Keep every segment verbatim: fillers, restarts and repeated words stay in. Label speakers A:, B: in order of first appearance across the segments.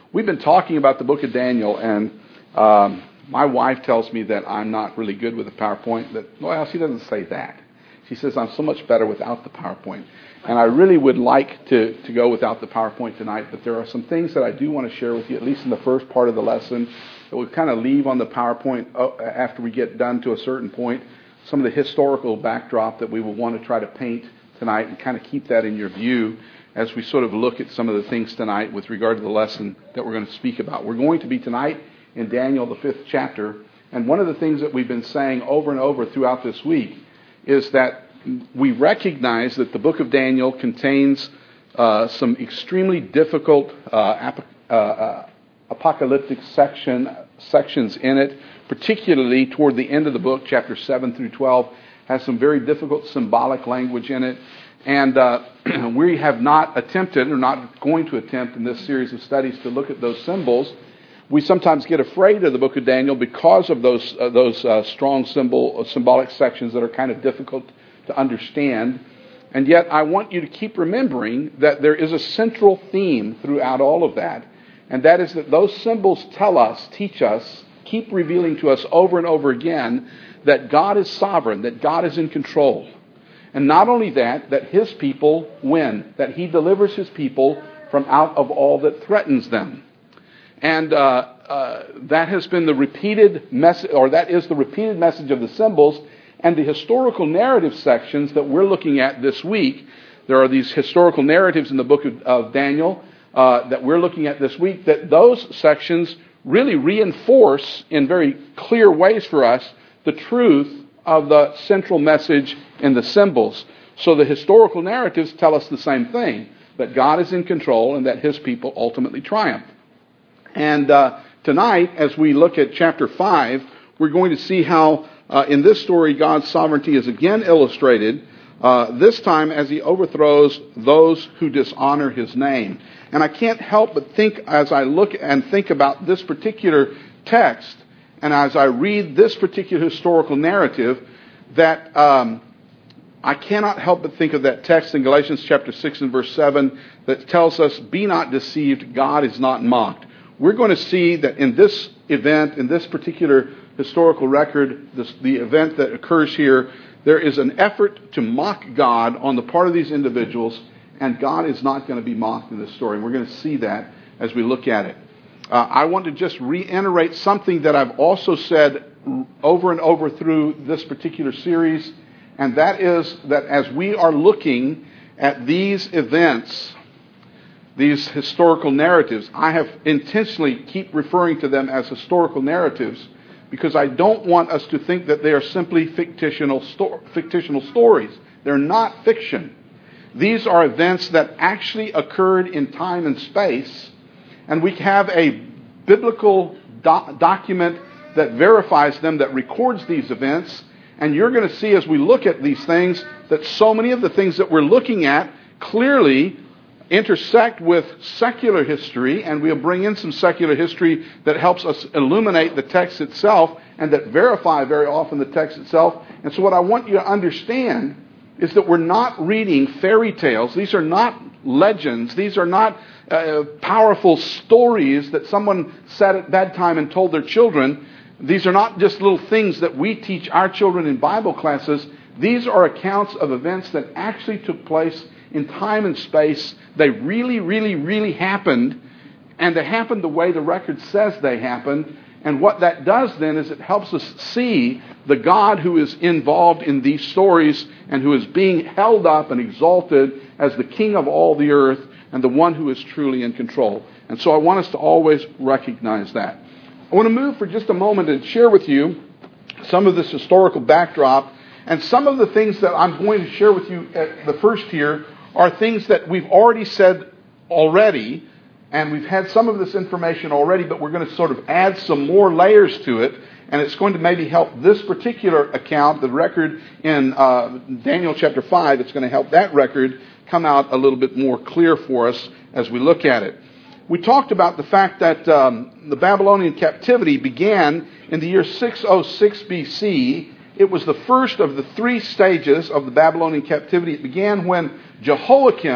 A: We've been talking about the book of Daniel, and um, my wife tells me that I'm not really good with the PowerPoint. That, well, she doesn't say that. She says I'm so much better without the PowerPoint. And I really would like to, to go without the PowerPoint tonight, but there are some things that I do want to share with you, at least in the first part of the lesson, that we'll kind of leave on the PowerPoint after we get done to a certain point. Some of the historical backdrop that we will want to try to paint tonight, and kind of keep that in your view as we sort of look at some of the things tonight with regard to the lesson that we're going to speak about. We're going to be tonight in Daniel, the fifth chapter, and one of the things that we've been saying over and over throughout this week is that we recognize that the book of Daniel contains uh, some extremely difficult uh, ap- uh, uh, apocalyptic section sections in it, particularly toward the end of the book, chapters seven through twelve, has some very difficult symbolic language in it. And uh, we have not attempted, or not going to attempt in this series of studies, to look at those symbols. We sometimes get afraid of the book of Daniel because of those uh, those uh, strong symbol uh, symbolic sections that are kind of difficult to understand. And yet I want you to keep remembering that there is a central theme throughout all of that, and that is that those symbols tell us, teach us, keep revealing to us over and over again that God is sovereign, that God is in control. And not only that, that His people win, that He delivers His people from out of all that threatens them. And uh, uh, that has been the repeated message, or that is the repeated message of the symbols. And the historical narrative sections that we're looking at this week, there are these historical narratives in the book of, of Daniel uh, that we're looking at this week, that those sections really reinforce in very clear ways for us the truth of the central message in the symbols. So the historical narratives tell us the same thing, that God is in control and that His people ultimately triumph. And uh, tonight, as we look at chapter five, we're going to see how uh, in this story God's sovereignty is again illustrated, uh, this time as He overthrows those who dishonor His name. And I can't help but think, as I look and think about this particular text, and as I read this particular historical narrative, that um, I cannot help but think of that text in Galatians chapter six and verse seven that tells us, "Be not deceived, God is not mocked." We're going to see that in this event, in this particular historical record, this, the event that occurs here, there is an effort to mock God on the part of these individuals, and God is not going to be mocked in this story. And we're going to see that as we look at it. Uh, I want to just reiterate something that I've also said over and over through this particular series, and that is that as we are looking at these events, these historical narratives, I have intentionally keep referring to them as historical narratives because I don't want us to think that they are simply fictional, sto- fictional stories. They're not fiction. These are events that actually occurred in time and space, and we have a biblical do- document that verifies them, that records these events. And you're going to see as we look at these things that so many of the things that we're looking at clearly intersect with secular history, and we'll bring in some secular history that helps us illuminate the text itself and that verify very often the text itself. And so what I want you to understand is that we're not reading fairy tales. These are not legends. These are not uh, powerful stories that someone sat at bedtime and told their children. These are not just little things that we teach our children in Bible classes. These are accounts of events that actually took place in time and space. They really, really, really happened, and they happened the way the record says they happened. And what that does then is it helps us see the God who is involved in these stories and who is being held up and exalted as the King of all the earth and the one who is truly in control. And so I want us to always recognize that. I want to move for just a moment and share with you some of this historical backdrop, and some of the things that I'm going to share with you at the first here are things that we've already said already, and we've had some of this information already, but we're going to sort of add some more layers to it, and it's going to maybe help this particular account, the record in uh, Daniel chapter five, it's going to help that record come out a little bit more clear for us as we look at it. We talked about the fact that um, the Babylonian captivity began in the year six oh six B C. It was the first of the three stages of the Babylonian captivity. It began when Jehoiakim,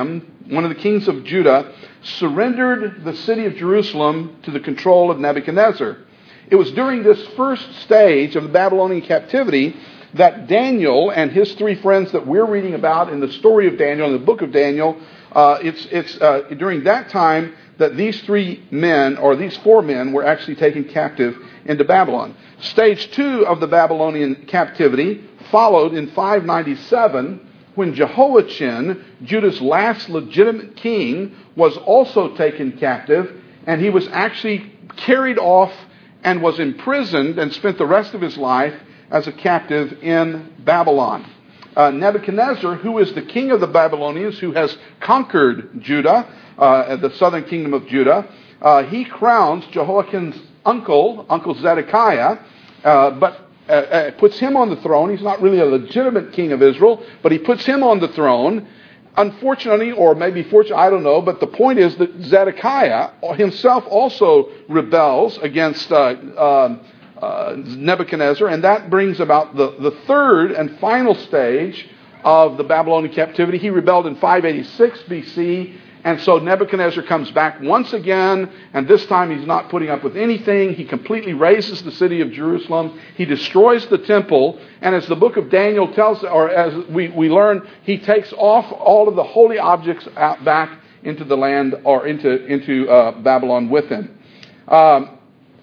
A: one of the kings of Judah, surrendered the city of Jerusalem to the control of Nebuchadnezzar. It was during this first stage of the Babylonian captivity that Daniel and his three friends that we're reading about in the story of Daniel, in the book of Daniel, uh, it's, it's uh, during that time that these three men, or these four men, were actually taken captive into Babylon. Stage two of the Babylonian captivity followed in five ninety-seven, when Jehoiachin, Judah's last legitimate king, was also taken captive, and he was actually carried off and was imprisoned and spent the rest of his life as a captive in Babylon. Uh, Nebuchadnezzar, who is the king of the Babylonians, who has conquered Judah, uh, the southern kingdom of Judah, uh, he crowns Jehoiachin's uncle, Uncle Zedekiah, uh, but uh, uh, puts him on the throne. He's not really a legitimate king of Israel, but he puts him on the throne. Unfortunately, or maybe fortunately, I don't know, but the point is that Zedekiah himself also rebels against uh, uh, uh, Nebuchadnezzar, and that brings about the, the third and final stage of the Babylonian captivity. He rebelled in five eighty-six B C, and so Nebuchadnezzar comes back once again, and this time he's not putting up with anything. He completely razes the city of Jerusalem. He destroys the temple, and as the book of Daniel tells, or as we, we learn, he takes off all of the holy objects out back into the land, or into, into uh, Babylon with him. Um,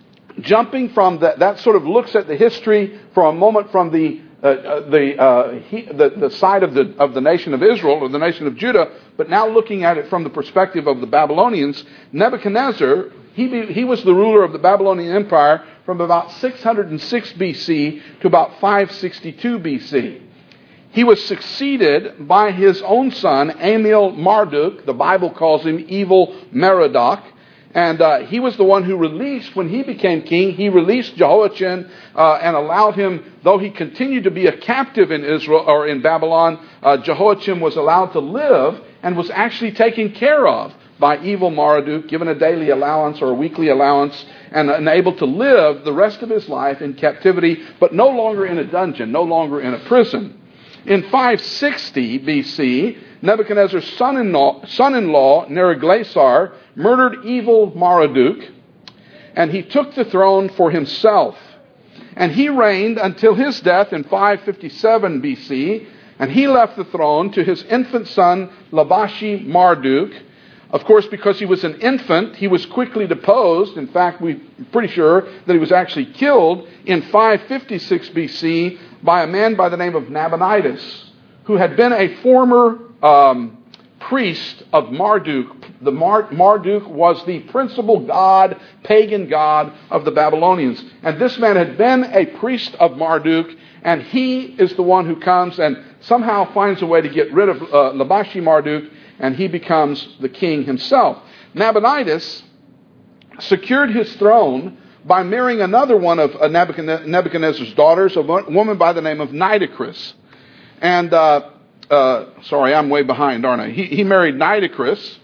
A: jumping from that, that sort of looks at the history for a moment from the Uh, uh, the, uh, he, the the side of the of the nation of Israel, or the nation of Judah, but now looking at it from the perspective of the Babylonians. Nebuchadnezzar, he be, he was the ruler of the Babylonian Empire from about six hundred six B C to about five sixty-two B C. He was succeeded by his own son, Amil Marduk. The Bible calls him Evil Merodach. And uh, he was the one who released, when he became king, he released Jehoiachin uh, and allowed him, though he continued to be a captive in Israel or in Babylon, uh, Jehoiachin was allowed to live and was actually taken care of by evil Marduk, given a daily allowance or a weekly allowance, and, and able to live the rest of his life in captivity, but no longer in a dungeon, no longer in a prison. In five sixty B C, Nebuchadnezzar's son-in-law, son-in-law Neriglissar, murdered evil Marduk, and he took the throne for himself. And he reigned until his death in five fifty-seven B C, and he left the throne to his infant son, Labashi Marduk. Of course, because he was an infant, he was quickly deposed. In fact, we're pretty sure that he was actually killed in five fifty-six B C by a man by the name of Nabonidus, who had been a former um, priest of Marduk. The Mar- Marduk was the principal god, pagan god of the Babylonians. And this man had been a priest of Marduk, and he is the one who comes and somehow finds a way to get rid of uh, Labashi Marduk, and he becomes the king himself. Nabonidus secured his throne by marrying another one of Nebuchadnezzar's daughters, a woman by the name of Nitocris. And, uh, uh, sorry, I'm way behind, aren't I? He, he married Nitocris.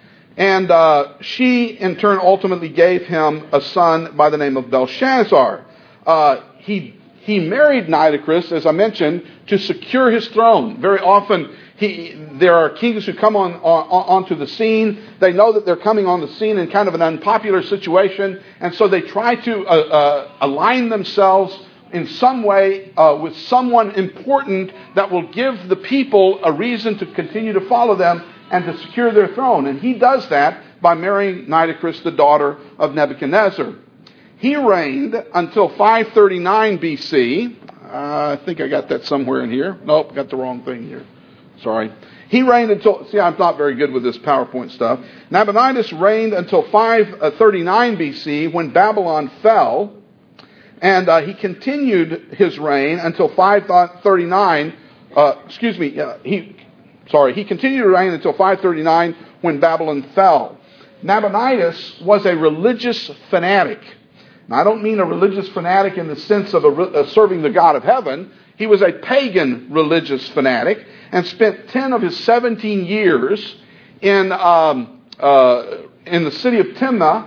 A: And uh, she, in turn, ultimately gave him a son by the name of Belshazzar. Uh, he he married Nitocris, as I mentioned, to secure his throne. Very often, he, there are kings who come on, on onto the scene. They know that they're coming on the scene in kind of an unpopular situation, and so they try to uh, uh, align themselves in some way uh, with someone important that will give the people a reason to continue to follow them and to secure their throne. And he does that by marrying Nitocris, the daughter of Nebuchadnezzar. He reigned until five thirty-nine B C. Uh, I think I got that somewhere in here. Nope, got the wrong thing here. Sorry. He reigned until, see, I'm not very good with this PowerPoint stuff. Nabonidus reigned until five thirty-nine B C when Babylon fell. And uh, he continued his reign until five thirty-nine. Uh, excuse me, uh, he... Sorry, he continued to reign until five thirty-nine when Babylon fell. Nabonidus was a religious fanatic. Now, I don't mean a religious fanatic in the sense of a, uh, serving the God of heaven. He was a pagan religious fanatic and spent ten of his seventeen years in um, uh, in the city of Timna,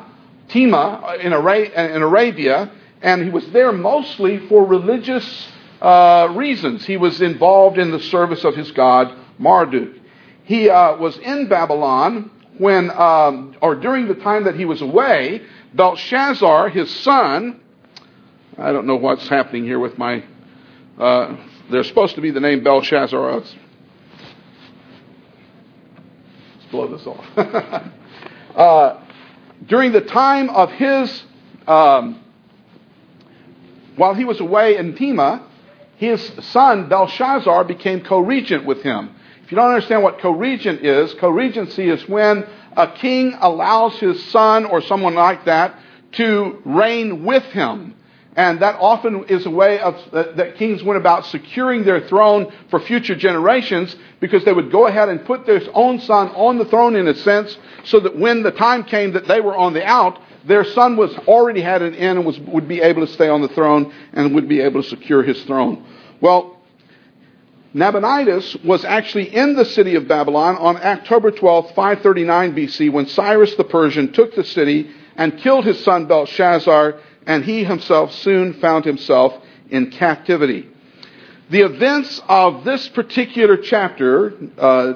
A: Tima in, Ara- in Arabia, and he was there mostly for religious uh, reasons. He was involved in the service of his god Marduk. he uh, was in Babylon when, um, or during the time that he was away, Belshazzar, his son, I don't know what's happening here with my, uh, there's supposed to be the name Belshazzar. Let's, let's blow this off. uh, during the time of his, um, while he was away in Tema, his son Belshazzar became co-regent with him. If you don't understand what co-regent is, co-regency is when a king allows his son or someone like that to reign with him. And that often is a way of that, that kings went about securing their throne for future generations, because they would go ahead and put their own son on the throne in a sense, so that when the time came that they were on the out, their son was already had an in and was would be able to stay on the throne and would be able to secure his throne. Well, Nabonidus was actually in the city of Babylon on October twelfth, five thirty-nine B C, when Cyrus the Persian took the city and killed his son Belshazzar, and he himself soon found himself in captivity. The events of this particular chapter, uh,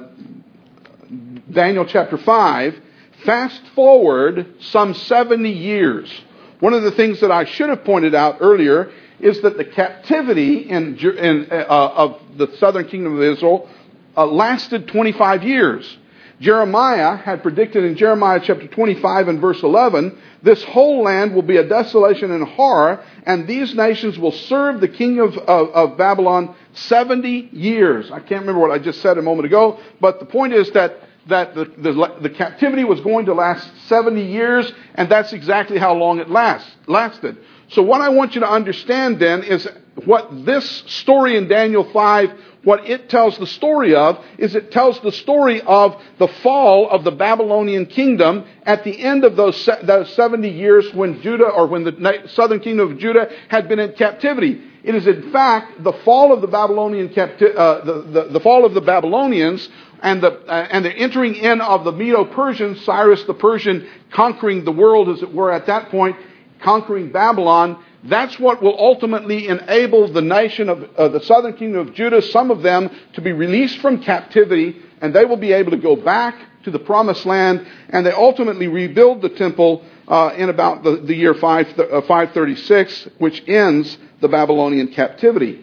A: Daniel chapter five, fast forward some seventy years. One of the things that I should have pointed out earlier is that the captivity in, in, uh, of the southern kingdom of Israel uh, lasted twenty-five years. Jeremiah had predicted in Jeremiah chapter twenty-five and verse eleven, this whole land will be a desolation and horror, and these nations will serve the king of, of, of Babylon seventy years. I can't remember what I just said a moment ago, but the point is that that the, the, the captivity was going to last seventy years, and that's exactly how long it last, lasted. So what I want you to understand then is what this story in Daniel five, what it tells the story of, is it tells the story of the fall of the Babylonian kingdom at the end of those, those seventy years when Judah, or when the southern kingdom of Judah had been in captivity. It is in fact the fall of the Babylonian capti- uh, the, the, the fall of the Babylonians and the uh, and the entering in of the Medo-Persians, Cyrus the Persian conquering the world, as it were, at that point, conquering Babylon. That's what will ultimately enable the nation of uh, the southern kingdom of Judah, some of them, to be released from captivity, and they will be able to go back to the promised land, and they ultimately rebuild the temple uh, in about the, the year five thirty-six, which ends the Babylonian captivity.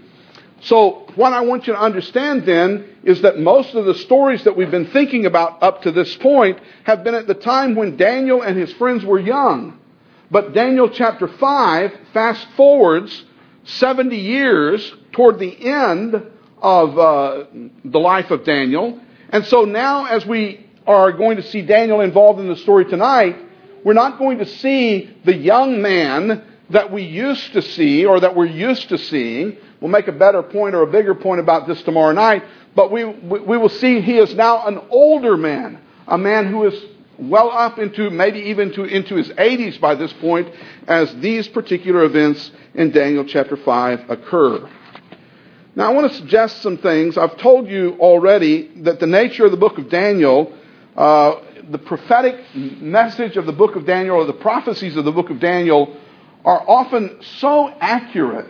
A: So what I want you to understand then is that most of the stories that we've been thinking about up to this point have been at the time when Daniel and his friends were young. But Daniel chapter five fast forwards seventy years toward the end of uh, the life of Daniel. And so now, as we are going to see Daniel involved in the story tonight, we're not going to see the young man that we used to see, or that we're used to seeing. We'll make a better point or a bigger point about this tomorrow night. But we, we will see he is now an older man, a man who is well up into, maybe even to, into his eighties by this point, as these particular events in Daniel chapter five occur. Now I want to suggest some things. I've told you already that the nature of the book of Daniel, uh, the prophetic message of the book of Daniel, or the prophecies of the book of Daniel, are often so accurate,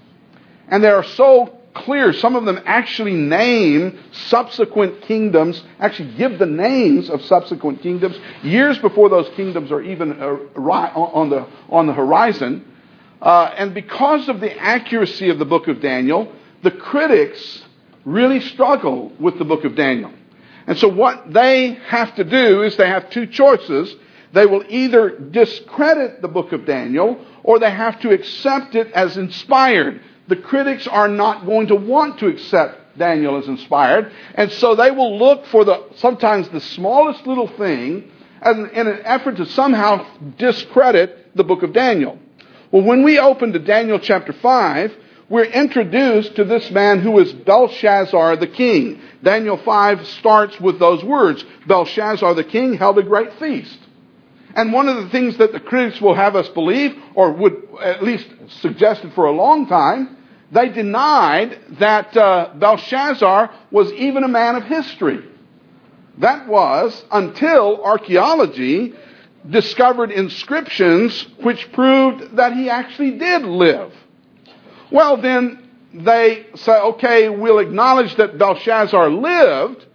A: and they are so clear. Some of them actually name subsequent kingdoms, actually give the names of subsequent kingdoms years before those kingdoms are even uh, on the on the horizon. Uh, and because of the accuracy of the book of Daniel, the critics really struggle with the book of Daniel. And so what they have to do is they have two choices. They will either discredit the book of Daniel, or they have to accept it as inspired. The critics are not going to want to accept Daniel as inspired, and so they will look for the sometimes the smallest little thing as an, in an effort to somehow discredit the book of Daniel. Well, when we open to Daniel chapter five, we're introduced to this man who is Belshazzar the king. Daniel five starts with those words. Belshazzar the king held a great feast. And one of the things that the critics will have us believe, or would at least suggested for a long time, they denied that uh, Belshazzar was even a man of history. That was until archaeology discovered inscriptions which proved that he actually did live. Well, then they say, okay, we'll acknowledge that Belshazzar lived,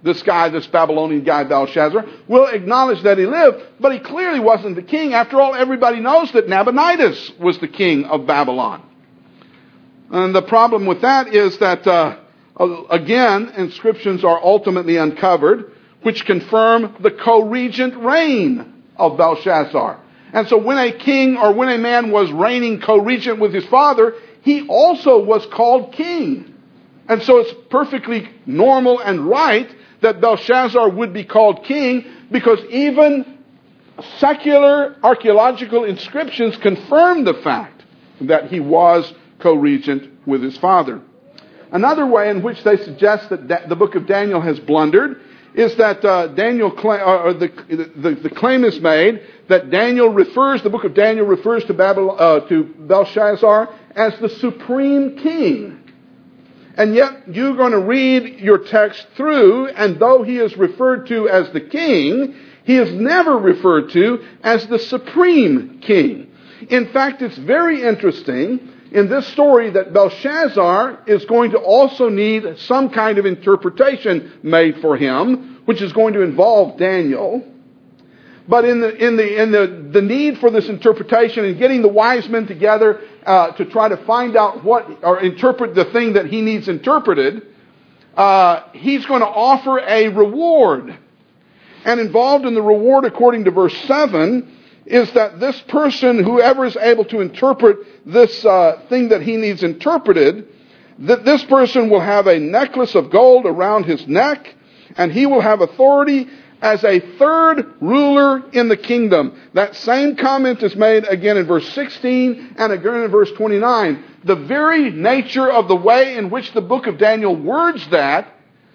A: this guy, this Babylonian guy, Belshazzar, will acknowledge that he lived, but he clearly wasn't the king. After all, everybody knows that Nabonidus was the king of Babylon. And the problem with that is that, uh, again, inscriptions are ultimately uncovered, which confirm the co-regent reign of Belshazzar. And so when a king or when a man was reigning co-regent with his father, he also was called king. And so it's perfectly normal and right that Belshazzar would be called king, because even secular archaeological inscriptions confirm the fact that he was co-regent with his father. Another way in which they suggest that da- the book of Daniel has blundered is that uh, Daniel cla- or the, the the claim is made that Daniel refers, the book of Daniel refers to Babylon, uh, to Belshazzar as the supreme king. And yet you're going to read your text through, and though he is referred to as the king, he is never referred to as the supreme king. In fact, it's very interesting in this story that Belshazzar is going to also need some kind of interpretation made for him, which is going to involve Daniel. But in the in the in the, the need for this interpretation and getting the wise men together uh, to try to find out what or interpret the thing that he needs interpreted, uh, he's going to offer a reward. And involved in the reward, according to verse seven, is that this person, whoever is able to interpret this uh, thing that he needs interpreted, that this person will have a necklace of gold around his neck, and he will have authority as a third ruler in the kingdom. That same comment is made again in verse sixteen and again in verse twenty-nine. The very nature of the way in which the book of Daniel words that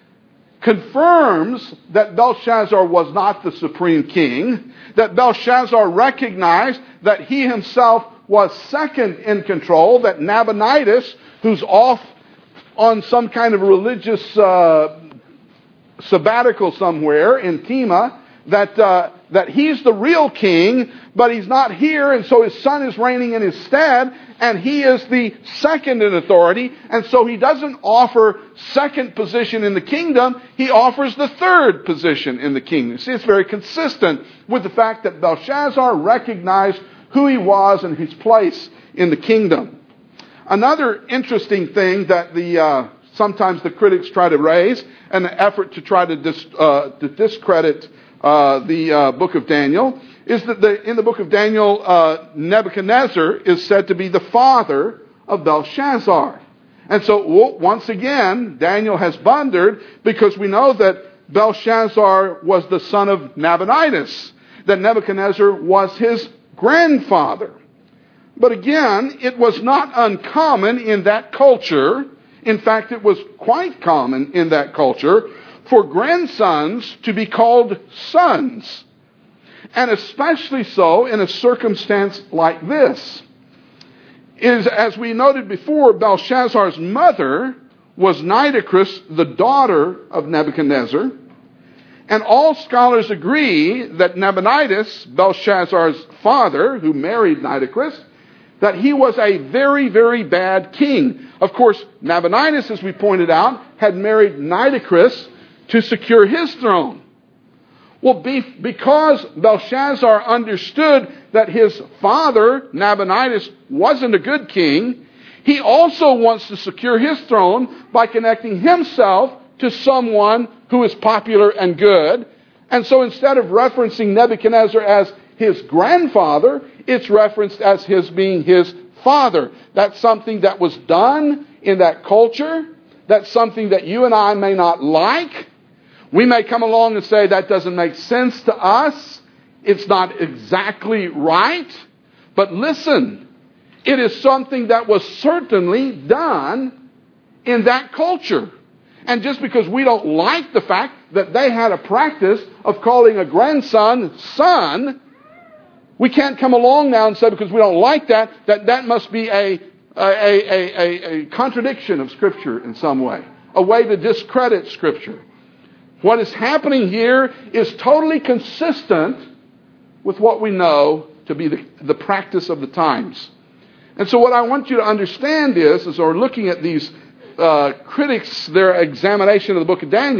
A: confirms that Belshazzar was not the supreme king, that Belshazzar recognized that he himself was second in control, that Nabonidus, who's off on some kind of religious uh, sabbatical somewhere in Tema, that uh, that he's the real king, but he's not here, and so his son is reigning in his stead, and he is the second in authority, and so he doesn't offer second position in the kingdom, he offers the third position in the kingdom. See, it's very consistent with the fact that Belshazzar recognized who he was and his place in the kingdom. Another interesting thing that the uh, sometimes the critics try to raise, in an effort to try to, dis, uh, to discredit uh, the uh, book of Daniel, is that the, in the book of Daniel, uh, Nebuchadnezzar is said to be the father of Belshazzar. And so, once again, Daniel has blundered, because we know that Belshazzar was the son of Nabonidus, that Nebuchadnezzar was his grandfather. But again, it was not uncommon in that culture. In fact, it was quite common in that culture for grandsons to be called sons. And especially so in a circumstance like this. Is, as we noted before, Belshazzar's mother was Nitocris, the daughter of Nebuchadnezzar. And all scholars agree that Nabonidus, Belshazzar's father, who married Nitocris, that he was a very, very bad king. Of course, Nabonidus, as we pointed out, had married Nitocris to secure his throne. Well, be, because Belshazzar understood that his father, Nabonidus, wasn't a good king, he also wants to secure his throne by connecting himself to someone who is popular and good. And so instead of referencing Nebuchadnezzar as his grandfather, it's referenced as his being his father. That's something that was done in that culture. That's something that you and I may not like. We may come along and say that doesn't make sense to us. It's not exactly right. But listen, it is something that was certainly done in that culture. And just because we don't like the fact that they had a practice of calling a grandson son, we can't come along now and say, because we don't like that, that that must be a, a, a, a, a contradiction of Scripture in some way, a way to discredit Scripture. What is happening here is totally consistent with what we know to be the, the practice of the times. And so what I want you to understand is, as we're looking at these uh, critics, their examination of the book of Daniel,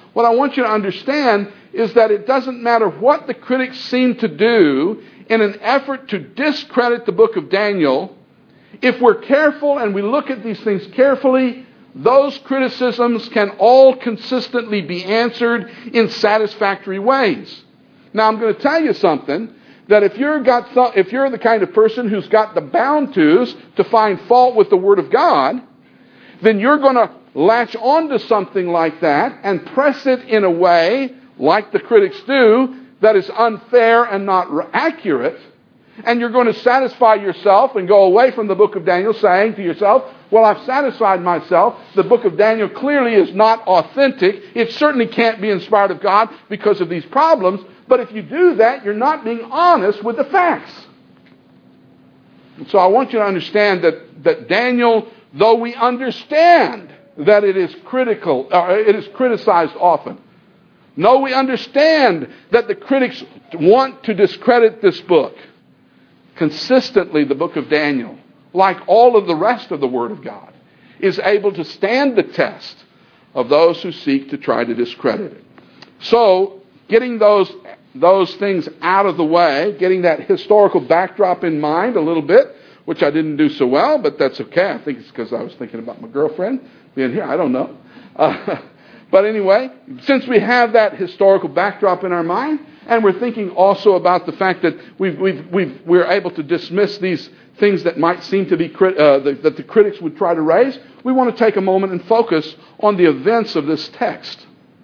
A: what I want you to understand is that it doesn't matter what the critics seem to do in an effort to discredit the book of Daniel. If we're careful and we look at these things carefully, those criticisms can all consistently be answered in satisfactory ways. Now, I'm going to tell you something, that if you're, got th- if you're the kind of person who's got the bound-tos to find fault with the Word of God, then you're going to latch onto something like that and press it in a way, like the critics do, that is unfair and not accurate. And you're going to satisfy yourself and go away from the book of Daniel saying to yourself, well, I've satisfied myself. The book of Daniel clearly is not authentic. It certainly can't be inspired of God because of these problems. But if you do that, you're not being honest with the facts. And so I want you to understand that, that Daniel, though we understand that it is critical, uh, it is criticized often. No, we understand that the critics want to discredit this book. Consistently, the book of Daniel, like all of the rest of the Word of God, is able to stand the test of those who seek to try to discredit it. So, getting those, those things out of the way, getting that historical backdrop in mind a little bit, which I didn't do so well, but that's okay. I think it's because I was thinking about my girlfriend being here. I don't know. Uh, but anyway, since we have that historical backdrop in our mind, and we're thinking also about the fact that we've, we've, we've, we're able to dismiss these things that might seem to be crit- uh, the, that the critics would try to raise, we want to take a moment and focus on the events of this text.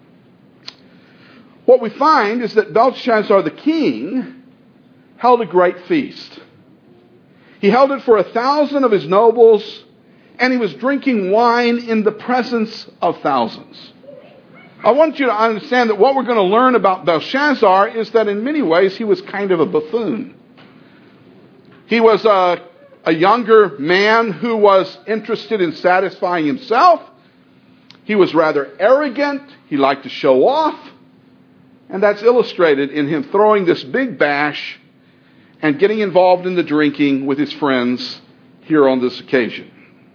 A: What we find is that Belshazzar the king held a great feast. He held it for a thousand of his nobles, and he was drinking wine in the presence of thousands. I want you to understand that what we're going to learn about Belshazzar is that in many ways he was kind of a buffoon. He was a, a younger man who was interested in satisfying himself. He was rather arrogant. He liked to show off. And that's illustrated in him throwing this big bash and getting involved in the drinking with his friends here on this occasion.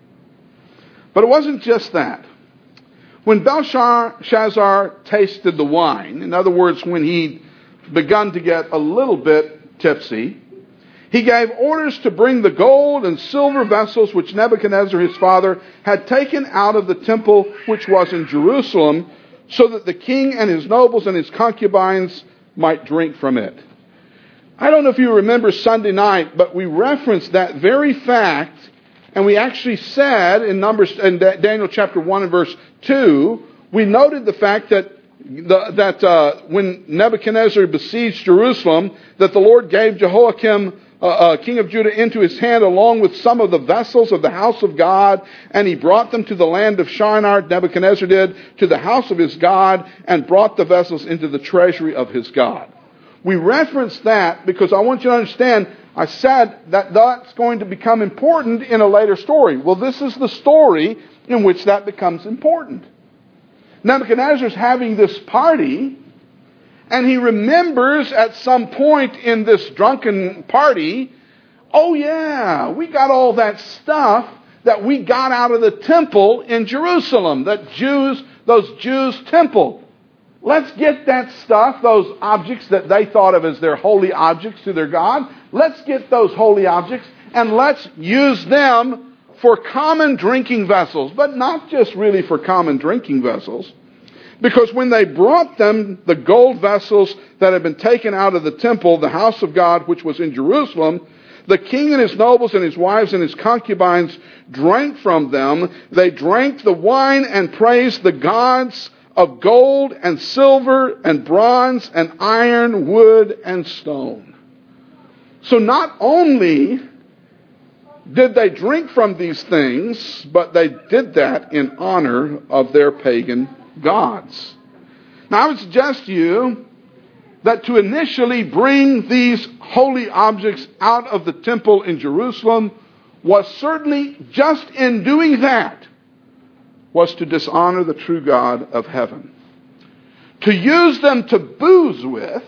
A: But it wasn't just that. When Belshazzar tasted the wine, in other words, when he'd begun to get a little bit tipsy, he gave orders to bring the gold and silver vessels which Nebuchadnezzar his father had taken out of the temple which was in Jerusalem, so that the king and his nobles and his concubines might drink from it. I don't know if you remember Sunday night, but we referenced that very fact. And we actually said in Numbers, in Daniel chapter one and verse two, we noted the fact that the, that uh, when Nebuchadnezzar besieged Jerusalem, that the Lord gave Jehoiakim, uh, uh, king of Judah, into his hand along with some of the vessels of the house of God, and he brought them to the land of Shinar, Nebuchadnezzar did, to the house of his God, and brought the vessels into the treasury of his God. We referenced that because I want you to understand, I said that that's going to become important in a later story. Well, this is the story in which that becomes important. Nebuchadnezzar's having this party, and he remembers at some point in this drunken party, oh yeah, we got all that stuff that we got out of the temple in Jerusalem, that Jews, those Jews' temple. Let's get that stuff, those objects that they thought of as their holy objects to their God. Let's get those holy objects and let's use them for common drinking vessels. But not just really for common drinking vessels. Because when they brought them the gold vessels that had been taken out of the temple, the house of God, which was in Jerusalem, the king and his nobles and his wives and his concubines drank from them. They drank the wine and praised the gods of gold and silver and bronze and iron, wood and stone. So not only did they drink from these things, but they did that in honor of their pagan gods. Now I would suggest to you that to initially bring these holy objects out of the temple in Jerusalem was certainly, just in doing that, was to dishonor the true God of heaven. To use them to booze with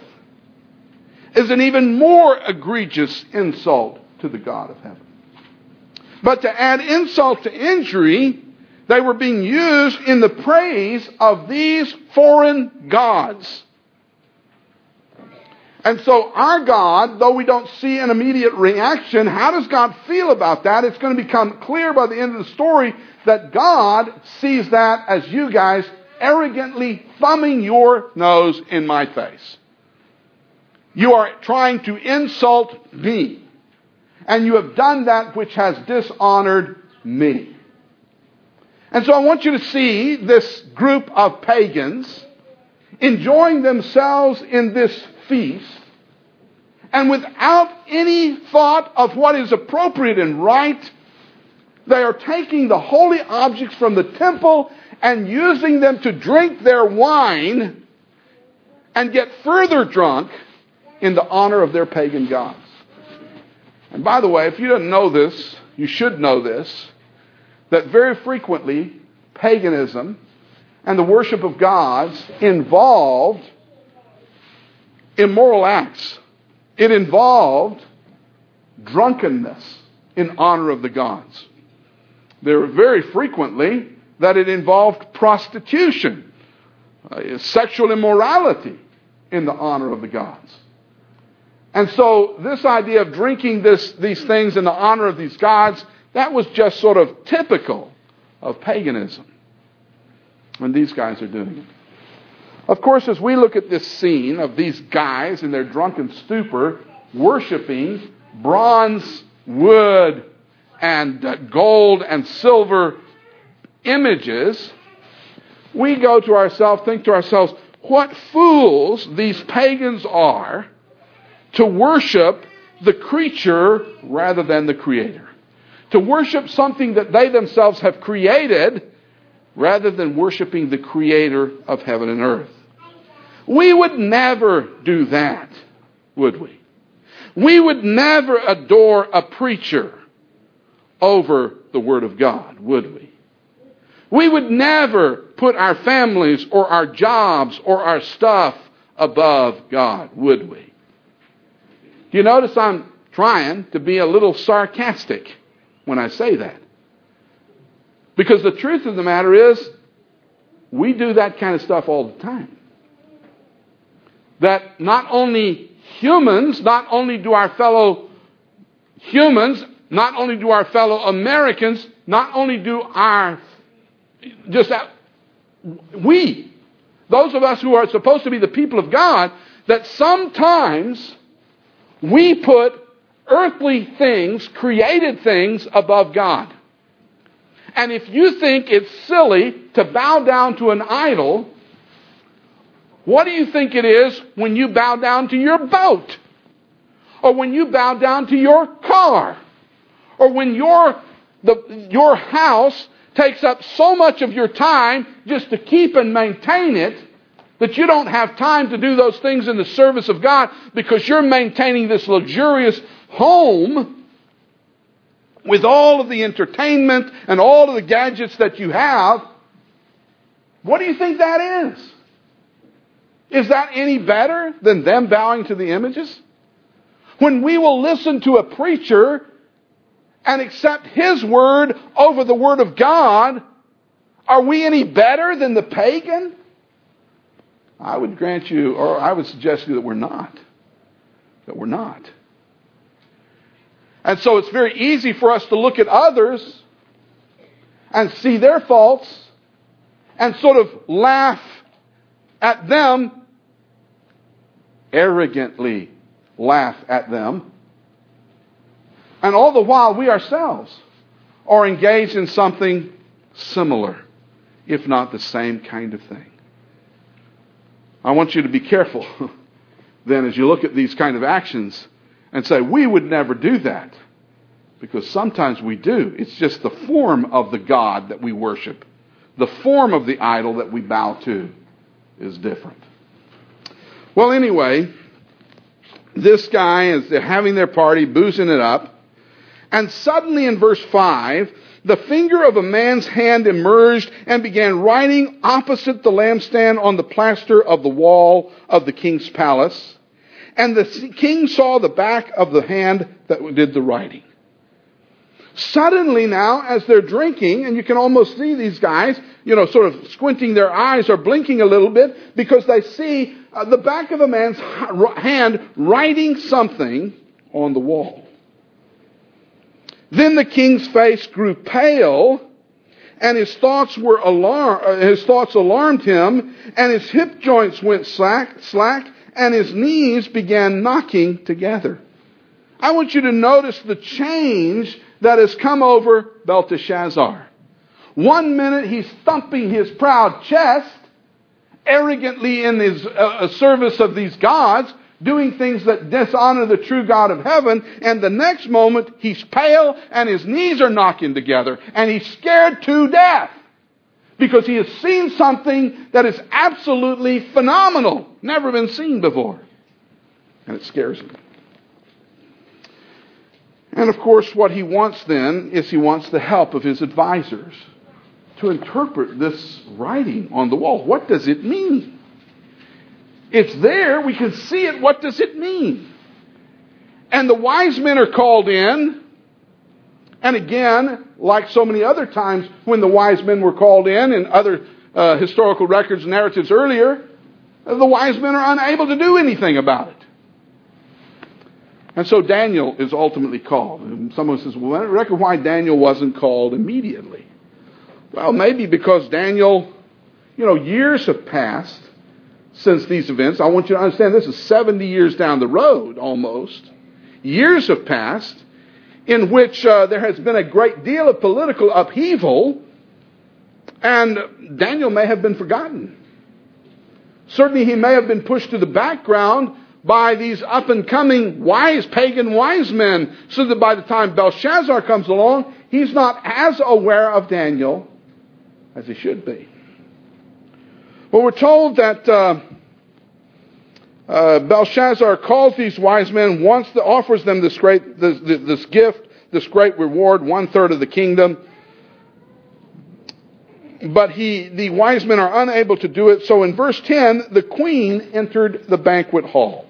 A: is an even more egregious insult to the God of heaven. But to add insult to injury, They were being used in the praise of these foreign gods. And so our God, though we don't see an immediate reaction, how does God feel about that? It's going to become clear by the end of the story that God sees that as you guys arrogantly thumbing your nose in my face. You are trying to insult me. And you have done that which has dishonored me. And so I want you to see this group of pagans enjoying themselves in this feast, and without any thought of what is appropriate and right, they are taking the holy objects from the temple and using them to drink their wine and get further drunk in the honor of their pagan gods. And by the way, if you don't know this, you should know this, that very frequently paganism and the worship of gods involved immoral acts. It involved drunkenness in honor of the gods. There were very frequently that it involved prostitution, uh, sexual immorality in the honor of the gods. And so this idea of drinking this, these things in the honor of these gods, that was just sort of typical of paganism. And these guys are doing it. Of course, as we look at this scene of these guys in their drunken stupor worshiping bronze, wood, and uh, gold and silver images, we go to ourselves, think to ourselves, what fools these pagans are to worship the creature rather than the Creator. To worship something that they themselves have created rather than worshiping the Creator of heaven and earth. We would never do that, would we? We would never adore a preacher over the Word of God, would we? We would never put our families or our jobs or our stuff above God, would we? Do you notice I'm trying to be a little sarcastic when I say that? Because the truth of the matter is, we do that kind of stuff all the time. That not only humans, not only do our fellow humans, not only do our fellow Americans, not only do our, just that, we, those of us who are supposed to be the people of God, that sometimes we put earthly things, created things, above God. And if you think it's silly to bow down to an idol, what do you think it is when you bow down to your boat? Or when you bow down to your car? Or when your, the, your house takes up so much of your time just to keep and maintain it that you don't have time to do those things in the service of God because you're maintaining this luxurious home with all of the entertainment and all of the gadgets that you have. What do you think that is? Is that any better than them bowing to the images? When we will listen to a preacher and accept his word over the word of God, are we any better than the pagan? I would grant you, or I would suggest to you that we're not. That we're not. And so it's very easy for us to look at others and see their faults and sort of laugh at them, arrogantly laugh at them. And all the while we ourselves are engaged in something similar, if not the same kind of thing. I want you to be careful then as you look at these kind of actions and say, we would never do that. Because sometimes we do. It's just the form of the God that we worship. The form of the idol that we bow to is different. Well, anyway, this guy is they're having their party, boozing it up. And suddenly in verse five, the finger of a man's hand emerged and began writing opposite the lampstand on the plaster of the wall of the king's palace. And the king saw the back of the hand that did the writing. Suddenly now, as they're drinking, and you can almost see these guys, you know, sort of squinting their eyes or blinking a little bit because they see uh, the back of a man's hand writing something on the wall. Then the king's face grew pale, and his thoughts were alarm. His thoughts alarmed him, and his hip joints went slack, slack, and his knees began knocking together. I want you to notice the change that has come over Belteshazzar. One minute he's thumping his proud chest, arrogantly in his uh, service of these gods, doing things that dishonor the true God of heaven, and the next moment he's pale and his knees are knocking together, and he's scared to death because he has seen something that is absolutely phenomenal, never been seen before, and it scares him. And of course, what he wants then is he wants the help of his advisors to interpret this writing on the wall. What does it mean? It's there. We can see it. What does it mean? And the wise men are called in. And again, like so many other times when the wise men were called in in other uh, historical records and narratives earlier, the wise men are unable to do anything about it. And so Daniel is ultimately called. And someone says, well, I reckon why Daniel wasn't called immediately. Well, maybe because Daniel, you know, years have passed since these events. I want you to understand this is seventy years down the road almost. Years have passed in which uh, there has been a great deal of political upheaval, and Daniel may have been forgotten. Certainly he may have been pushed to the background by these up-and-coming wise, pagan wise men, so that by the time Belshazzar comes along, he's not as aware of Daniel as he should be. Well, we're told that uh, uh, Belshazzar calls these wise men, wants to, offers them this great, this, this gift, this great reward, one third of the kingdom. But he, the wise men are unable to do it. So in verse ten, the queen entered the banquet hall.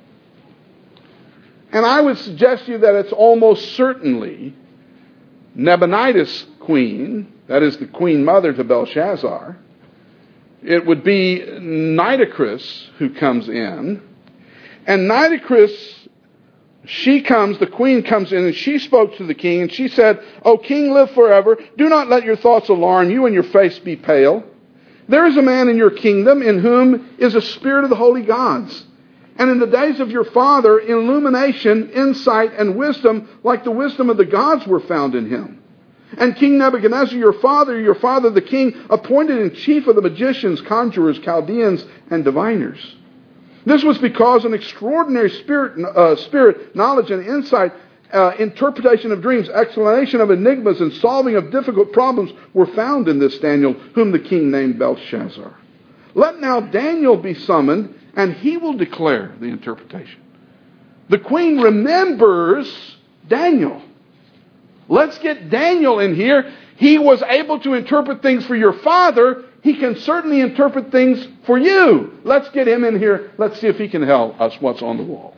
A: And I would suggest to you that it's almost certainly Nabonidus' queen, that is the queen mother to Belshazzar. It would be Nitocris who comes in. And Nitocris, she comes, the queen comes in, and she spoke to the king, and she said, O king, live forever. Do not let your thoughts alarm you, and your face be pale. There is a man in your kingdom in whom is a spirit of the holy gods. And in the days of your father, illumination, insight, and wisdom, like the wisdom of the gods, were found in him. And King Nebuchadnezzar, your father, your father the king, appointed in chief of the magicians, conjurers, Chaldeans, and diviners. This was because an extraordinary spirit, uh, spirit knowledge, and insight, uh, interpretation of dreams, explanation of enigmas, and solving of difficult problems were found in this Daniel, whom the king named Belshazzar. Let now Daniel be summoned, and he will declare the interpretation. The queen remembers Daniel. Let's get Daniel in here. He was able to interpret things for your father. He can certainly interpret things for you. Let's get him in here. Let's see if he can help us what's on the wall.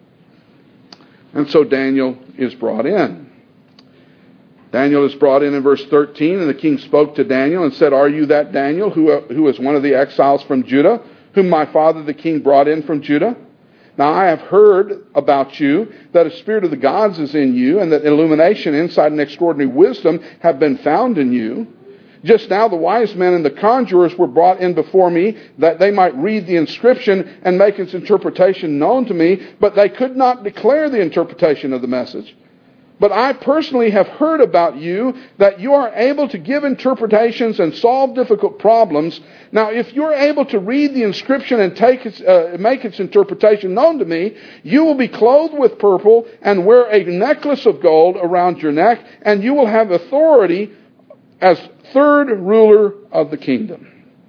A: And so Daniel is brought in. Daniel is brought in in verse thirteen, and the king spoke to Daniel and said, Are you that Daniel who, who is one of the exiles from Judah, whom my father the king brought in from Judah? Now I have heard about you that a spirit of the gods is in you, and that illumination, insight, and extraordinary wisdom have been found in you. Just now the wise men and the conjurers were brought in before me, that they might read the inscription and make its interpretation known to me, but they could not declare the interpretation of the message. But I personally have heard about you, that you are able to give interpretations and solve difficult problems. Now, if you're able to read the inscription and take its, uh, make its interpretation known to me, you will be clothed with purple and wear a necklace of gold around your neck, and you will have authority as third ruler of the kingdom.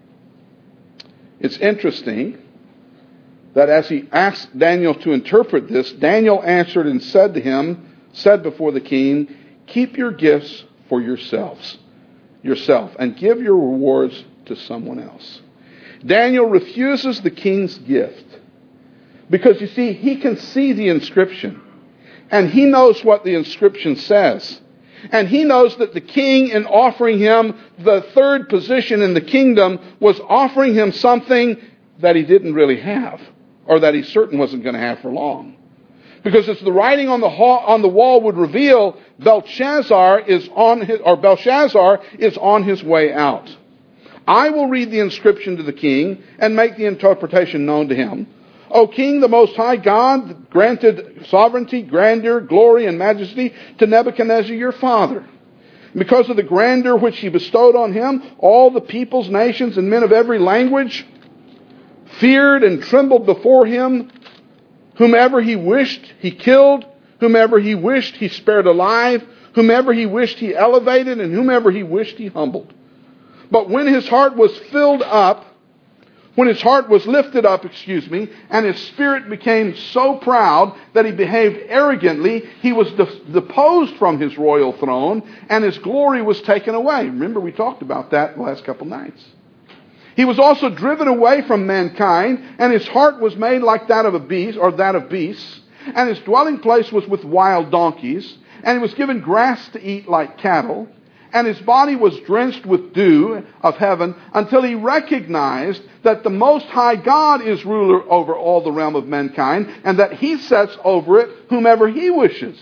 A: It's interesting that as he asked Daniel to interpret this, Daniel answered and said to him, said before the king, keep your gifts for yourselves, yourself, and give your rewards to someone else. Daniel refuses the king's gift because, you see, he can see the inscription and he knows what the inscription says. And he knows that the king, in offering him the third position in the kingdom, was offering him something that he didn't really have, or that he certain wasn't going to have for long. Because as the writing on the hall, on the wall would reveal, Belshazzar is on his, or Belshazzar is on his way out. I will read the inscription to the king and make the interpretation known to him. O King, the Most High God granted sovereignty, grandeur, glory, and majesty to Nebuchadnezzar your father. Because of the grandeur which he bestowed on him, all the peoples, nations, and men of every language feared and trembled before him. Whomever he wished, he killed. Whomever he wished, he spared alive. Whomever he wished, he elevated. And whomever he wished, he humbled. But when his heart was filled up, when his heart was lifted up, excuse me, and his spirit became so proud that he behaved arrogantly, he was de- deposed from his royal throne, and his glory was taken away. Remember, we talked about that the last couple nights. He was also driven away from mankind, and his heart was made like that of a beast, or that of beasts, and his dwelling place was with wild donkeys, and he was given grass to eat like cattle, and his body was drenched with dew of heaven, until he recognized that the Most High God is ruler over all the realm of mankind, and that he sets over it whomever he wishes.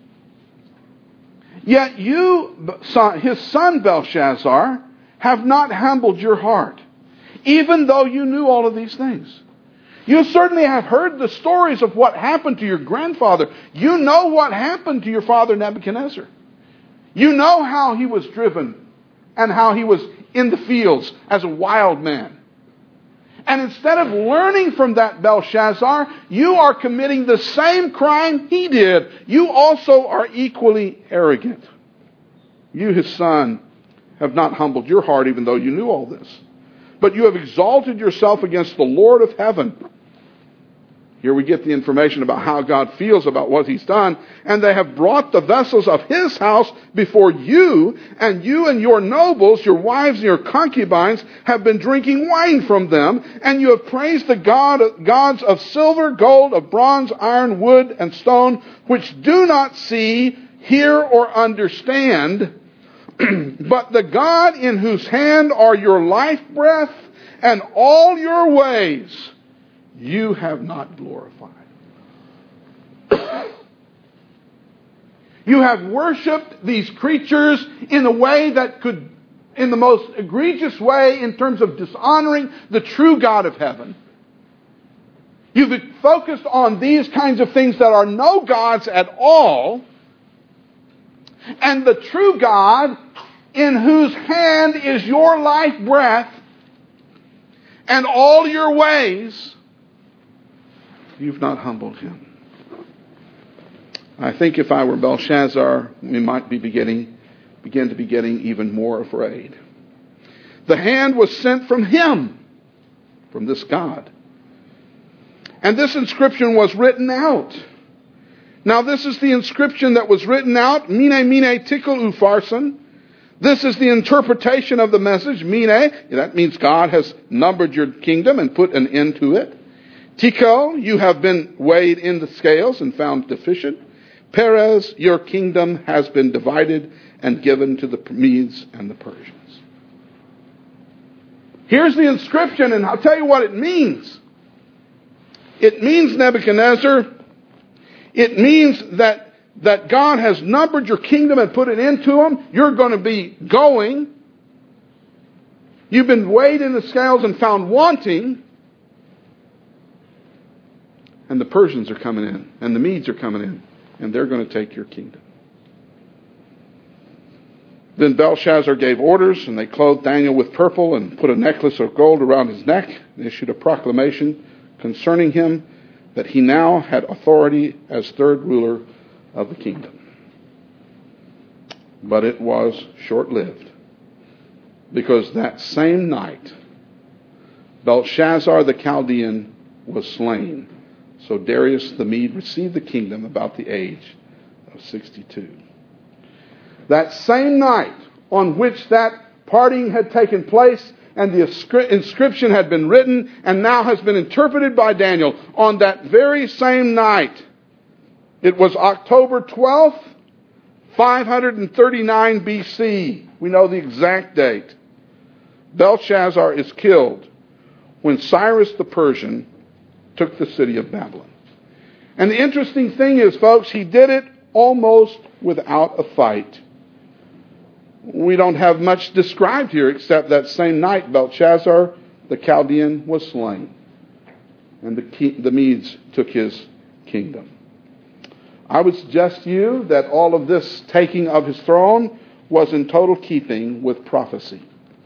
A: Yet you, his son Belshazzar, have not humbled your heart, even though you knew all of these things. You certainly have heard the stories of what happened to your grandfather. You know what happened to your father Nebuchadnezzar. You know how he was driven and how he was in the fields as a wild man. And instead of learning from that Belshazzar, you are committing the same crime he did. You also are equally arrogant. You, his son, have not humbled your heart, even though you knew all this. But you have exalted yourself against the Lord of heaven. Here we get the information about how God feels about what he's done. And they have brought the vessels of his house before you, and you and your nobles, your wives and your concubines, have been drinking wine from them. And you have praised the God, gods of silver, gold, of bronze, iron, wood, and stone, which do not see, hear, or understand. But the God in whose hand are your life breath and all your ways, you have not glorified. You have worshipped these creatures in a way that could, in the most egregious way in terms of dishonoring the true God of heaven. You've focused on these kinds of things that are no gods at all. And the true God, in whose hand is your life breath and all your ways, you've not humbled him. I think if I were Belshazzar, we might be beginning, begin to be getting even more afraid. The hand was sent from him, from this God. And this inscription was written out. Now this is the inscription that was written out. Mene, mene, tekel, upharsin. This is the interpretation of the message. Mene, that means God has numbered your kingdom and put an end to it. Tekel, you have been weighed in the scales and found deficient. Peres, your kingdom has been divided and given to the Medes and the Persians. Here's the inscription, and I'll tell you what it means. It means, Nebuchadnezzar, it means that, that God has numbered your kingdom and put it into them. You're going to be going. You've been weighed in the scales and found wanting. And the Persians are coming in, and the Medes are coming in, and they're going to take your kingdom. Then Belshazzar gave orders, and they clothed Daniel with purple and put a necklace of gold around his neck and issued a proclamation concerning him that he now had authority as third ruler of the kingdom. But it was short-lived, because that same night Belshazzar the Chaldean was slain. So Darius the Mede received the kingdom about the age of sixty-two. That same night on which that parting had taken place and the inscription had been written and now has been interpreted by Daniel, on that very same night, it was October twelfth, five thirty-nine B C, we know the exact date, Belshazzar is killed when Cyrus the Persian took the city of Babylon. And the interesting thing is, folks, he did it almost without a fight. We don't have much described here except that same night Belshazzar the Chaldean was slain, and the, the Medes took his kingdom. I would suggest to you that all of this taking of his throne was in total keeping with prophecy.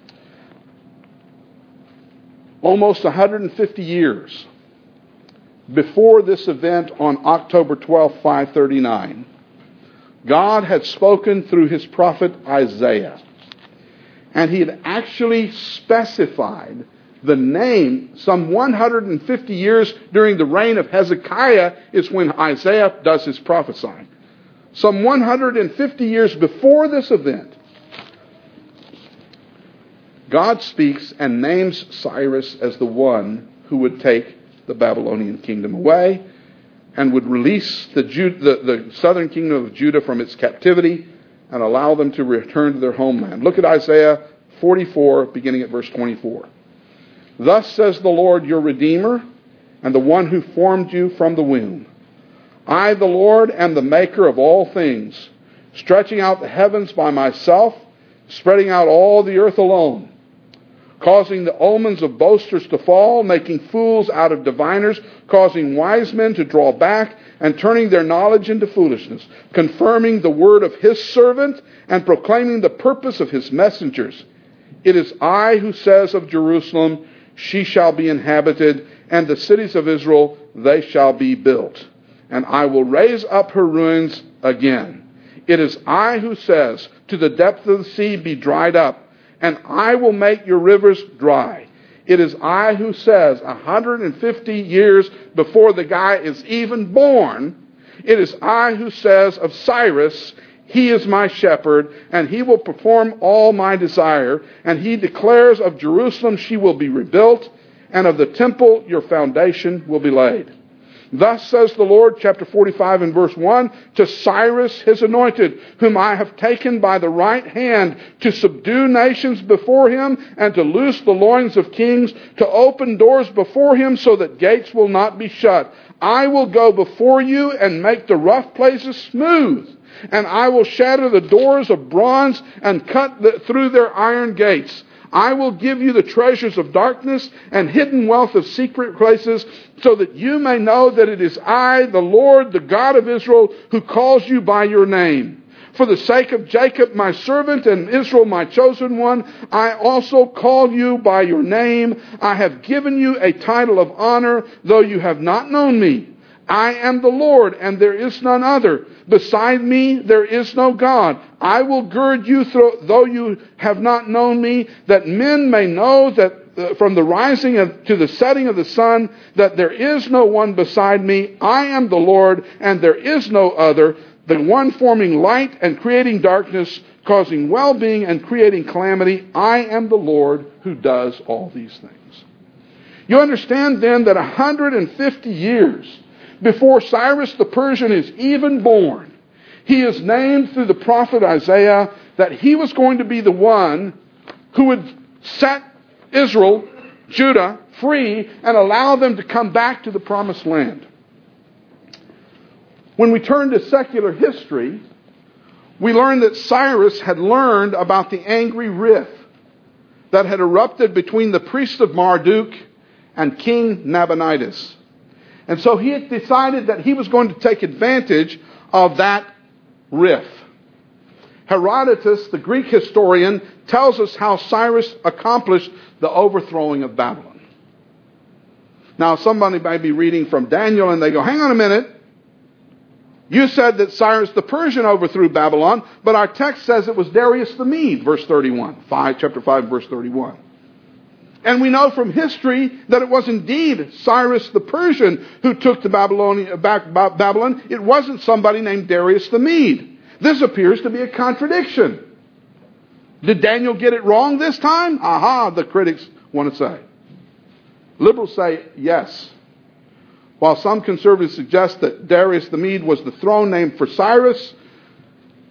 A: Almost one hundred fifty years before this event on October twelfth, five thirty-nine, God had spoken through his prophet Isaiah. And he had actually specified the name. Some one hundred fifty years during the reign of Hezekiah is when Isaiah does his prophesying. Some one hundred fifty years before this event, God speaks and names Cyrus as the one who would take the Babylonian kingdom away and would release the, Jude, the, the southern kingdom of Judah from its captivity and allow them to return to their homeland. Look at Isaiah forty-four, beginning at verse twenty-four. Thus says the Lord your Redeemer, and the one who formed you from the womb. I, the Lord, am the maker of all things, stretching out the heavens by myself, spreading out all the earth alone, causing the omens of boasters to fall, making fools out of diviners, causing wise men to draw back, and turning their knowledge into foolishness, confirming the word of his servant, and proclaiming the purpose of his messengers. It is I who says of Jerusalem, she shall be inhabited, and the cities of Israel, they shall be built. And I will raise up her ruins again. It is I who says, to the depth of the sea be dried up, and I will make your rivers dry. It is I who says, one hundred fifty years before the guy is even born, it is I who says of Cyrus, he is my shepherd, and he will perform all my desire. And he declares of Jerusalem, she will be rebuilt, and of the temple, your foundation will be laid. Thus says the Lord, chapter forty-five and verse one, to Cyrus his anointed, whom I have taken by the right hand to subdue nations before him and to loose the loins of kings, to open doors before him so that gates will not be shut. I will go before you and make the rough places smooth, and I will shatter the doors of bronze and cut the, through their iron gates. I will give you the treasures of darkness and hidden wealth of secret places, so that you may know that it is I, the Lord, the God of Israel, who calls you by your name. For the sake of Jacob, my servant, and Israel, my chosen one, I also call you by your name. I have given you a title of honor, though you have not known me. I am the Lord, and there is none other. Beside me, there is no God. I will gird you, though you have not known me, that men may know that uh, from the rising of, to the setting of the sun, that there is no one beside me. I am the Lord, and there is no other, the one forming light and creating darkness, causing well-being and creating calamity. I am the Lord who does all these things. You understand then that one hundred fifty years before Cyrus the Persian is even born, he is named through the prophet Isaiah that he was going to be the one who would set Israel, Judah, free and allow them to come back to the promised land. When we turn to secular history, we learn that Cyrus had learned about the angry rift that had erupted between the priest of Marduk and King Nabonidus. And so he had decided that he was going to take advantage of that rift. Herodotus, the Greek historian, tells us how Cyrus accomplished the overthrowing of Babylon. Now, somebody may be reading from Daniel and they go, hang on a minute. You said that Cyrus the Persian overthrew Babylon, but our text says it was Darius the Mede, verse thirty-one, five, chapter five, verse thirty-one. And we know from history that it was indeed Cyrus the Persian who took the Babylonian, back Babylon. It wasn't somebody named Darius the Mede. This appears to be a contradiction. Did Daniel get it wrong this time? Aha, the critics want to say. Liberals say yes. While some conservatives suggest that Darius the Mede was the throne name for Cyrus,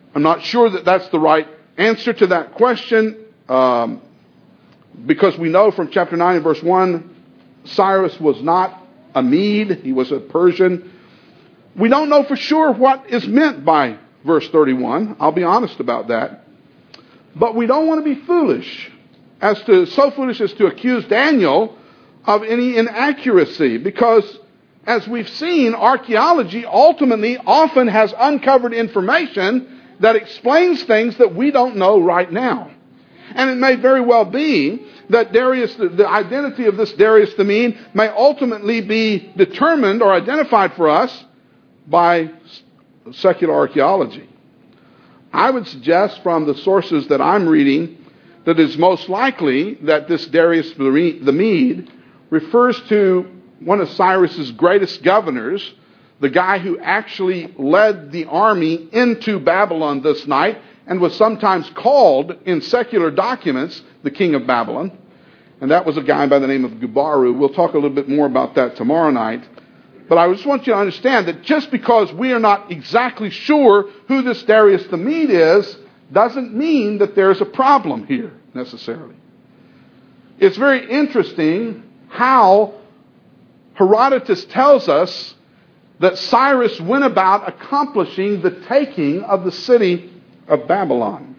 A: I'm not sure that that's the right answer to that question, um, because we know from chapter nine and verse one, Cyrus was not a Mede, he was a Persian. We don't know for sure what is meant by verse thirty-one. I'll be honest about that. But we don't want to be foolish, as to so foolish as to accuse Daniel of any inaccuracy, because as we've seen, archaeology ultimately often has uncovered information that explains things that we don't know right now. And it may very well be that Darius, the identity of this Darius the Mede, may ultimately be determined or identified for us by secular archaeology. I would suggest from the sources that I'm reading that it's most likely that this Darius the Mede refers to one of Cyrus's greatest governors, the guy who actually led the army into Babylon this night and was sometimes called in secular documents the king of Babylon. And that was a guy by the name of Gubaru. We'll talk a little bit more about that tomorrow night. But I just want you to understand that just because we are not exactly sure who this Darius the Mede is, doesn't mean that there's a problem here necessarily. It's very interesting how Herodotus tells us that Cyrus went about accomplishing the taking of the city of Babylon.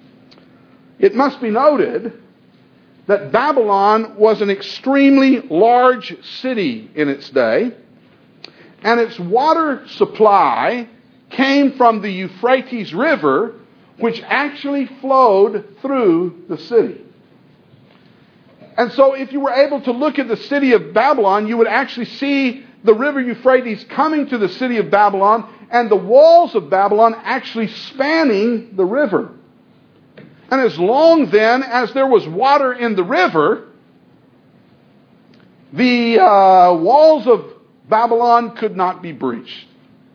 A: It must be noted that Babylon was an extremely large city in its day, and its water supply came from the Euphrates River, which actually flowed through the city. And so if you were able to look at the city of Babylon, you would actually see the river Euphrates coming to the city of Babylon, and the walls of Babylon actually spanning the river. And as long then as there was water in the river, the uh, walls of Babylon could not be breached.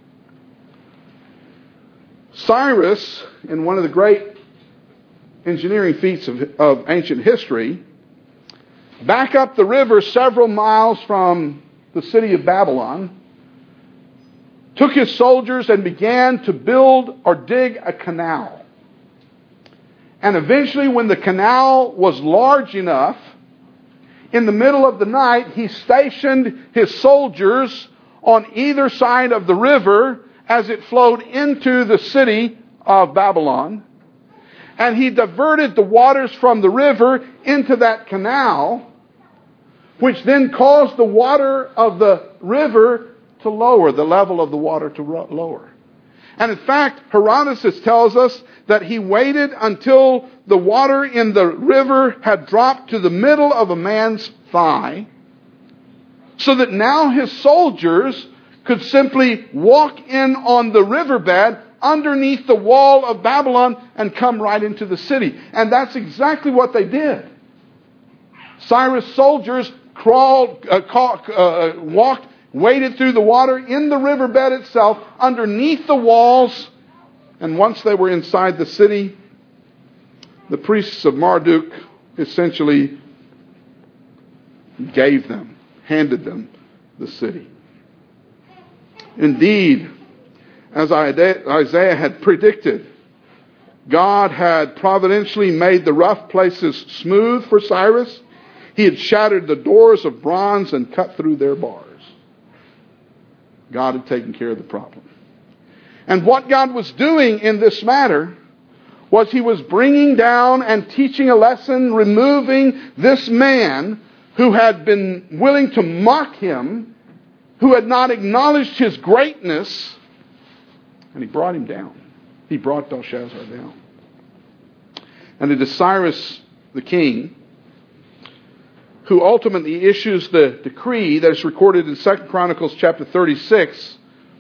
A: Cyrus, in one of the great engineering feats of, of ancient history, back up the river several miles from the city of Babylon, took his soldiers and began to build or dig a canal. And eventually, when the canal was large enough, in the middle of the night, he stationed his soldiers on either side of the river as it flowed into the city of Babylon. And he diverted the waters from the river into that canal, which then caused the water of the river to lower, the level of the water to lower. And in fact, Herodotus tells us that he waited until the water in the river had dropped to the middle of a man's thigh, so that now his soldiers could simply walk in on the riverbed underneath the wall of Babylon and come right into the city. And that's exactly what they did. Cyrus' soldiers crawled, uh, caught, uh, walked, waded through the water in the riverbed itself, underneath the walls, and once they were inside the city, the priests of Marduk essentially gave them, handed them the city. Indeed, as Isaiah had predicted, God had providentially made the rough places smooth for Cyrus. He had shattered the doors of bronze and cut through their bars. God had taken care of the problem. And what God was doing in this matter was He was bringing down and teaching a lesson, removing this man who had been willing to mock Him, who had not acknowledged His greatness, and He brought him down. He brought Belshazzar down. And it is Cyrus the king who ultimately issues the decree that is recorded in Second Chronicles chapter thirty-six,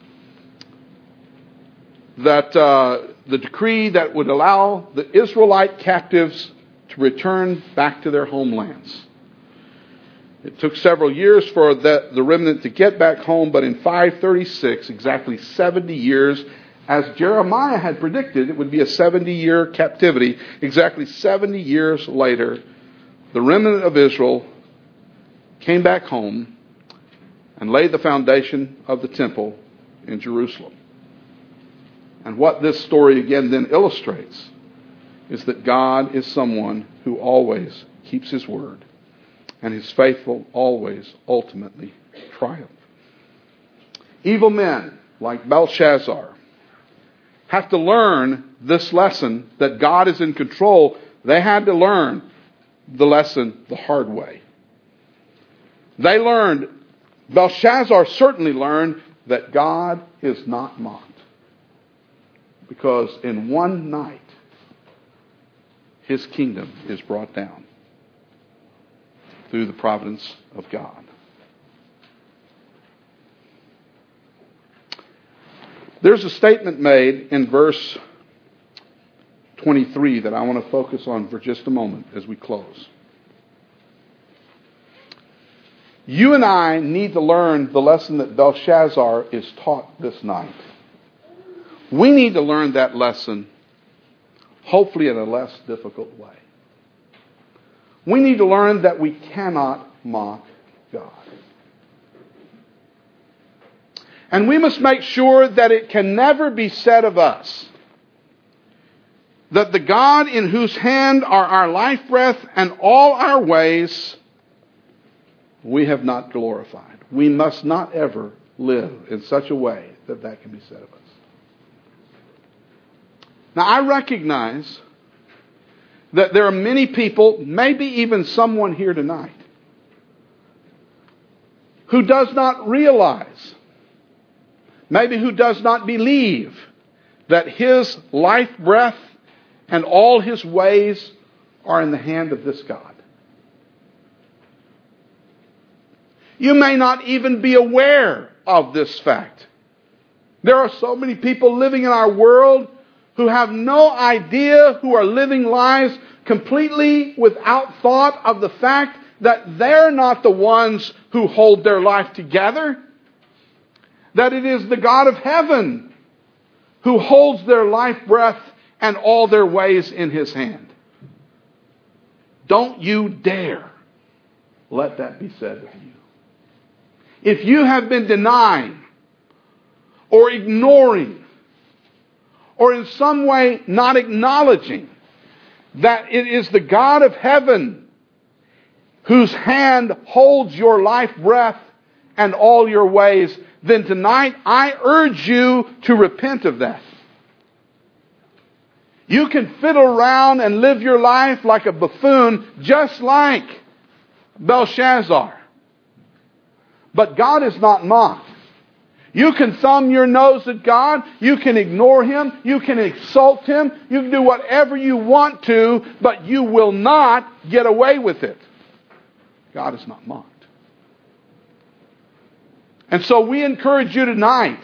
A: that uh, the decree that would allow the Israelite captives to return back to their homelands. It took several years for the, the remnant to get back home, but in five thirty-six, exactly seventy years, as Jeremiah had predicted, it would be a seventy-year captivity. Exactly seventy years later, the remnant of Israel came back home and laid the foundation of the temple in Jerusalem. And what this story again then illustrates is that God is someone who always keeps His word, and His faithful always ultimately triumph. Evil men like Belshazzar have to learn this lesson that God is in control. They had to learn the lesson the hard way. They learned, Belshazzar certainly learned, that God is not mocked. Because in one night, his kingdom is brought down through the providence of God. There's a statement made in verse twenty-three that I want to focus on for just a moment as we close. You and I need to learn the lesson that Belshazzar is taught this night. We need to learn that lesson, hopefully in a less difficult way. We need to learn that we cannot mock God. And we must make sure that it can never be said of us that the God in whose hand are our life breath and all our ways, we have not glorified. We must not ever live in such a way that that can be said of us. Now, I recognize that there are many people, maybe even someone here tonight, who does not realize, maybe who does not believe that his life breath and all his ways are in the hand of this God. You may not even be aware of this fact. There are so many people living in our world who have no idea, who are living lives completely without thought of the fact that they're not the ones who hold their life together. That it is the God of heaven who holds their life breath and all their ways in His hand. Don't you dare let that be said of you. If you have been denying or ignoring or in some way not acknowledging that it is the God of heaven whose hand holds your life breath and all your ways, then tonight I urge you to repent of that. You can fiddle around and live your life like a buffoon, just like Belshazzar. But God is not mocked. You can thumb your nose at God. You can ignore Him. You can insult Him. You can do whatever you want to, but you will not get away with it. God is not mocked. And so we encourage you tonight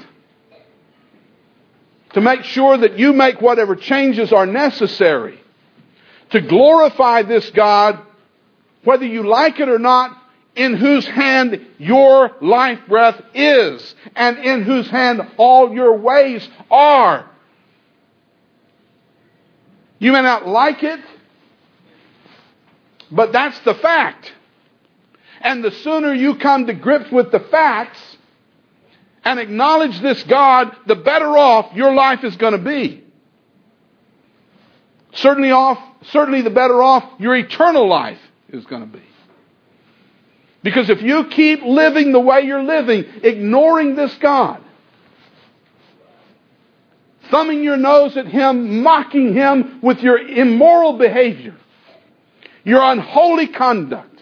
A: to make sure that you make whatever changes are necessary to glorify this God, whether you like it or not, in whose hand your life breath is, and in whose hand all your ways are. You may not like it, but that's the fact. And the sooner you come to grips with the facts and acknowledge this God, the better off your life is going to be. Certainly off, certainly the better off your eternal life is going to be. Because if you keep living the way you're living, ignoring this God, thumbing your nose at Him, mocking Him with your immoral behavior, your unholy conduct,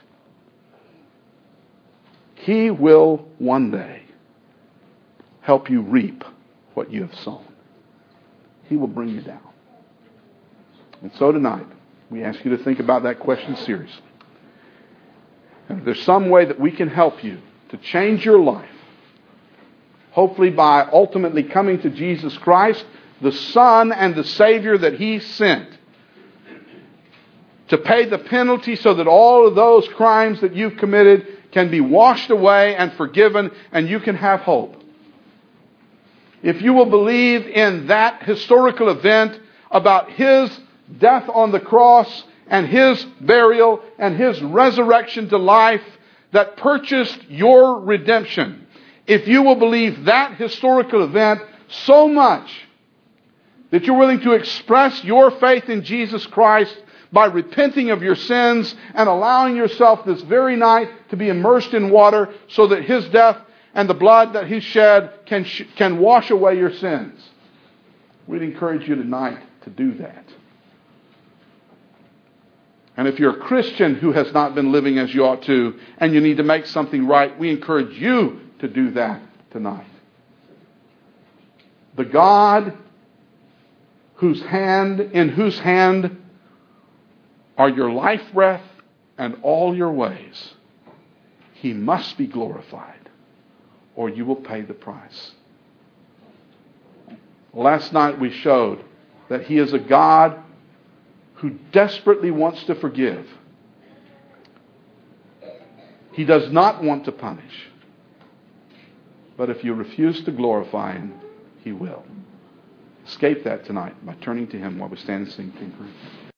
A: He will one day help you reap what you have sown. He will bring you down. And so tonight, we ask you to think about that question seriously. And if there's some way that we can help you to change your life, hopefully by ultimately coming to Jesus Christ, the Son and the Savior that He sent, to pay the penalty so that all of those crimes that you've committed can be washed away and forgiven, and you can have hope. If you will believe in that historical event about His death on the cross and His burial and His resurrection to life that purchased your redemption, if you will believe that historical event so much that you're willing to express your faith in Jesus Christ by repenting of your sins and allowing yourself this very night to be immersed in water so that His death and the blood that He shed can, sh- can wash away your sins. We'd encourage you tonight to do that. And if you're a Christian who has not been living as you ought to, and you need to make something right, we encourage you to do that tonight. The God whose hand, in whose hand are your life breath and all your ways, He must be glorified, or you will pay the price. Last night we showed that He is a God who desperately wants to forgive. He does not want to punish. But if you refuse to glorify Him, He will. Escape that tonight by turning to Him while we stand and sing King Cruise.